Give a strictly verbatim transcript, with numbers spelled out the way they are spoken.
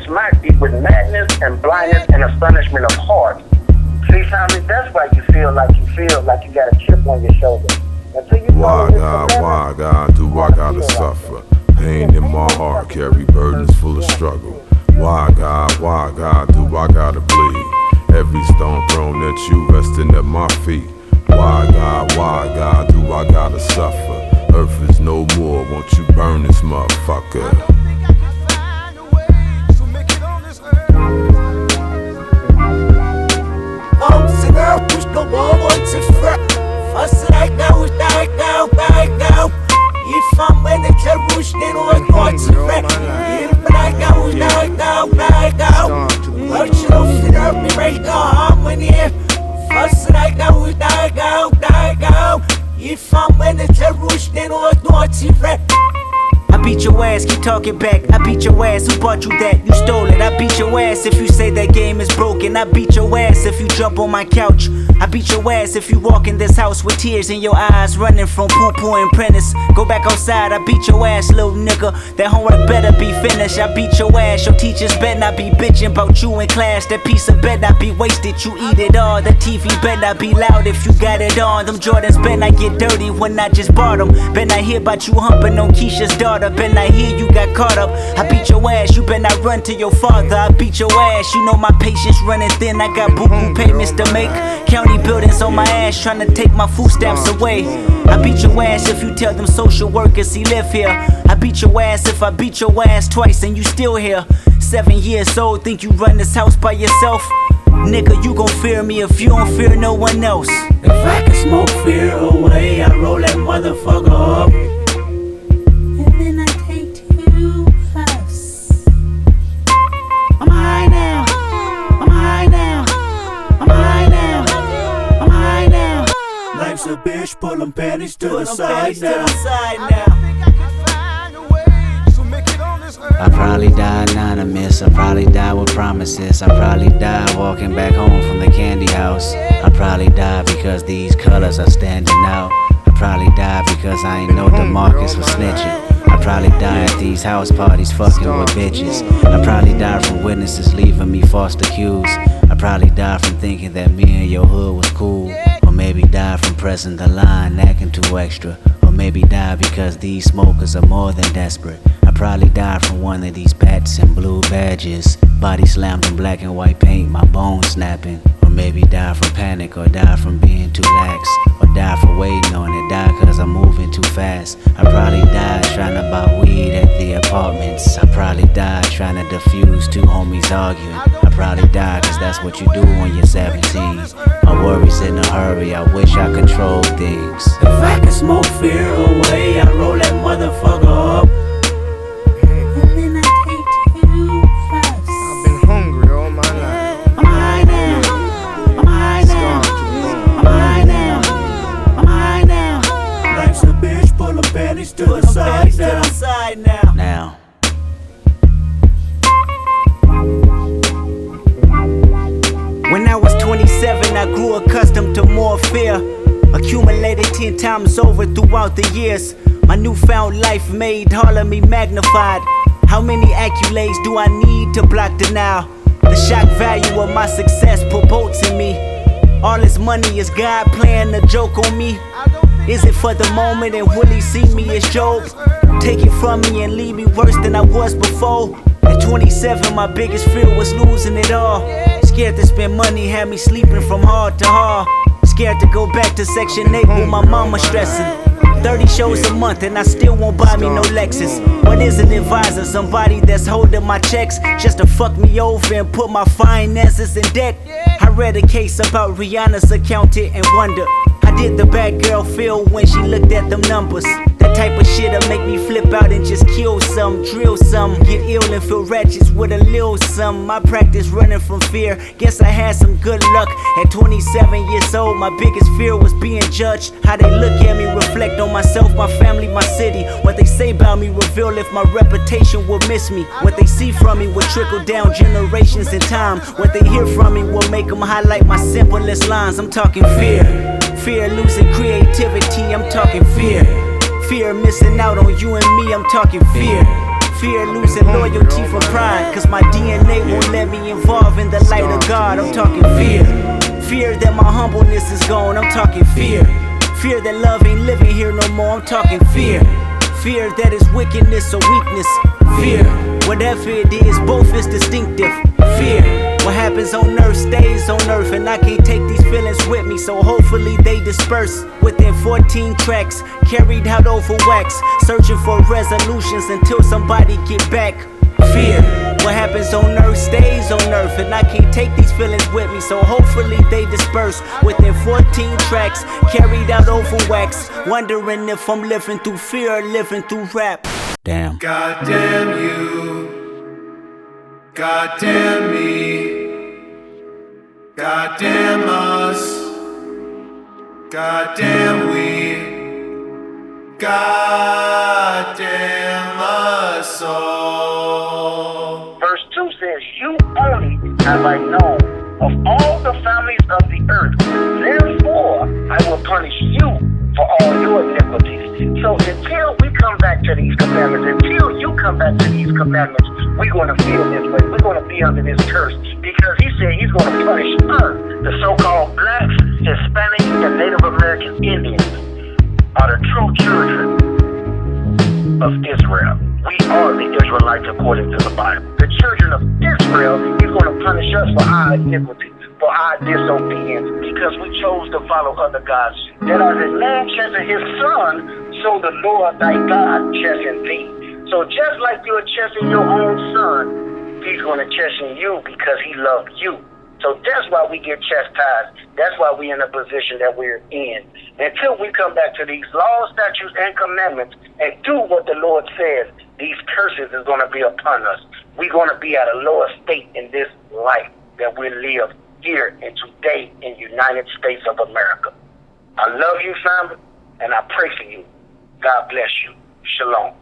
smack thee with madness and blindness and astonishment of heart. See, family, that's why you feel like you feel like you got a chip on your shoulder. Until you why God, why God do I gotta suffer? Pain in my heart, carry burdens full of struggle. Why God, why God do I gotta bleed? Every stone thrown at you resting at my feet. Why God, why God do I gotta suffer? Earth is no more, won't you burn this motherfucker? I beat your ass, keep talking back. I beat your ass, who bought you that? You stole it. I beat your ass if you say that game is broken. I beat your ass if you jump on my couch. I beat your ass if you walk in this house with tears in your eyes, running from poo-poo and Prentice. Go back outside, I beat your ass, little nigga. That homework better be finished. I beat your ass, your teachers better not be bitching about you in class. That piece of better not be wasted, you eat it all. The T V better not be loud if you got it on. Them Jordans better not get dirty when I just bought them. Better not hear about you humping on Keisha's daughter. Better not hear you got caught up. I beat your ass, you better not run to your father. I beat your ass, you know my patience running thin. I got boo-boo payments to make. County buildings on my ass trying to take my food stamps away. I beat your ass if you tell them social workers he live here. I beat your ass if I beat your ass twice and you still here. Seven years old, think you run this house by yourself? Nigga, you gon' fear me if you don't fear no one else. If I can smoke fear away, I roll that motherfucker up. And then I take two puffs. I'm high now. I'm high now. I'm high now. I'm high now. Life's a bitch, pull them panties to the side now. I probably die anonymous, I probably die with promises. I probably die walking back home from the candy house. I probably die because these colors are standing out. I probably die because I ain't know DeMarcus was snitching. I probably die at these house parties fucking with bitches. I probably die from witnesses leaving me false accused. I probably die from thinking that me and your hood was cool. Or maybe die from pressing the line, acting too extra. Or maybe die because these smokers are more than desperate. I probably die from one of these bats and blue badges. Body slammed in black and white paint, my bones snapping. Or maybe die from panic, or die from being too lax. Or die for waiting on it, die cause I'm moving too fast. I probably died trying to buy weed at the apartments. I probably died trying to defuse two homies arguing. I probably died cause that's what you do when you're seventeen. My worries in a hurry, I wish I controlled things. If I can smoke fear away, I roll that motherfucker up. To the side now. Side now. Now. When I was twenty-seven, I grew accustomed to more fear. Accumulated ten times over throughout the years. My newfound life made all of me magnified. How many accolades do I need to block denial? The shock value of my success promotes in me. All this money is God playing a joke on me. Is it for the moment and will he see me as Job? Take it from me and leave me worse than I was before. At twenty-seven, my biggest fear was losing it all. Scared to spend money, had me sleeping from hard to hard. Scared to go back to Section eight with my mama stressing. thirty shows a month and I still won't buy me no Lexus. What is an advisor? Somebody that's holding my checks just to fuck me over and put my finances in debt. I read a case about Rihanna's accountant and wonder, how did the bad girl feel when she looked at them numbers? That type of shit'll make me flip out and just kill some, drill some, get ill and feel ratchets with a little some. I practice running from fear, guess I had some good luck. At twenty-seven years old, my biggest fear was being judged. How they look at me, reflect on myself, my family, my city. What they say about me reveal if my reputation will miss me. What they see from me will trickle down generations in time. What they hear from me will make them highlight my simplest lines. I'm talking fear. Fear losing creativity, I'm talking fear. Fear missing out on you and me, I'm talking fear. Fear losing loyalty for pride, cause my D N A won't let me involve in the light of God. I'm talking fear. Fear that my humbleness is gone. I'm talking fear. Fear that love ain't living here no more. I'm talking fear. Fear that is wickedness or weakness. Fear. Whatever it is, both is distinctive. Fear. What happens on earth stays on earth, and I can't take these feelings with me, so hopefully they disperse. Within fourteen tracks, carried out over wax, searching for resolutions until somebody get back. Fear. What happens on earth stays on earth, and I can't take these feelings with me, so hopefully they disperse. Within fourteen tracks, carried out over wax, wondering if I'm living through fear or living through rap. Damn. God damn you, God damn me, God damn us, God damn we, God damn us all. Verse two says, you only have I known of all the families of the earth. Therefore, I will punish you for all your iniquities. So until we come back to these commandments, until you come back to these commandments, we're going to feel this way. We're going to be under this curse, because he said he's going to punish us. The so-called blacks, Hispanics, and Native American Indians are the true children of Israel. We are the Israelites according to the Bible. The children of Israel, he's going to punish us for our iniquity, for our disobedience, because we chose to follow other gods. That as a man chasing his son, so the Lord thy God chasing thee. So just like you're chasing your own son, he's going to chasten you because he loved you. So that's why we get chastised. That's why we're in the position that we're in. Until we come back to these laws, statutes, and commandments and do what the Lord says, these curses is going to be upon us. We're going to be at a lower state in this life that we live here and today in the United States of America. I love you, family, and I pray for you. God bless you. Shalom.